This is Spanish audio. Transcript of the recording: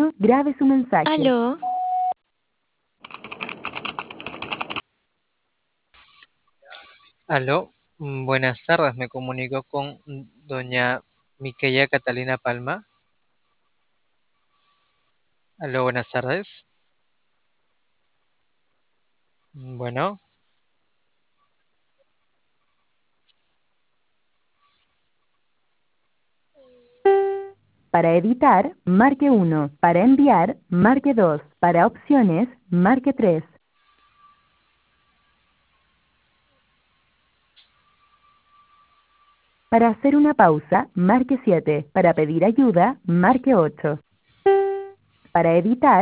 tono, grabe su mensaje. Aló. Aló, buenas tardes, me comunico con doña Miquella Catalina Palma. Aló, buenas tardes. Bueno, Para editar, marque 1. Para enviar, marque 2. Para opciones, marque 3. Para hacer una pausa, marque 7. Para pedir ayuda, marque 8. Para editar,